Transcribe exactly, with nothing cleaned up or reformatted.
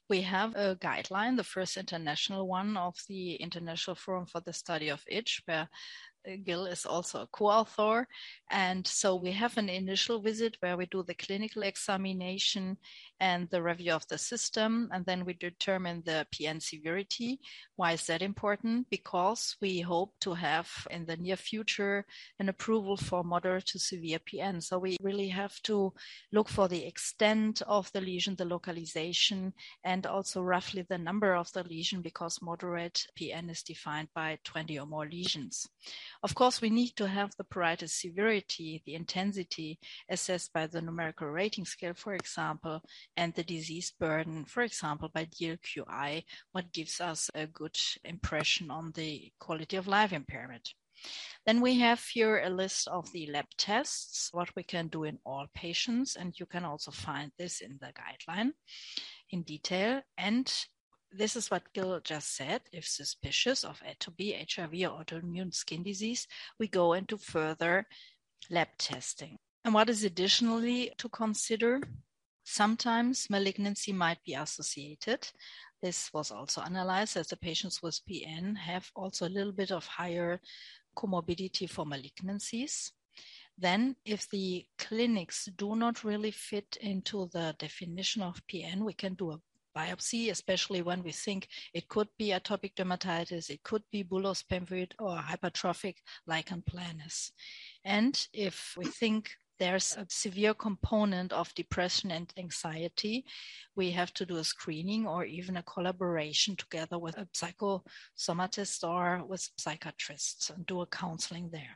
We have a guideline, the first international one of the International Forum for the Study of Itch, where Gil is also a co-author. And so we have an initial visit where we do the clinical examination and the review of the system, and then we determine the P N severity. Why is that important? Because we hope to have in the near future an approval for moderate to severe P N. So we really have to look for the extent of the lesion, the localization, and also roughly the number of the lesion, because moderate P N is defined by twenty or more lesions. Of course, we need to have the pruritus severity, the intensity assessed by the numerical rating scale, for example, and the disease burden, for example, by D L Q I, what gives us a good impression on the quality of life impairment. Then we have here a list of the lab tests, what we can do in all patients, and you can also find this in the guideline in detail. And this is what Gil just said. If suspicious of atopy, H I V, or autoimmune skin disease, we go into further lab testing. And what is additionally to consider? Sometimes malignancy might be associated. This was also analyzed, as the patients with P N have also a little bit of higher comorbidity for malignancies. Then, if the clinics do not really fit into the definition of P N, we can do a biopsy, especially when we think it could be atopic dermatitis, it could be bullous pemphigoid or hypertrophic lichen planus. And if we think there's a severe component of depression and anxiety, we have to do a screening or even a collaboration together with a psychosomatist or with psychiatrists and do a counseling there.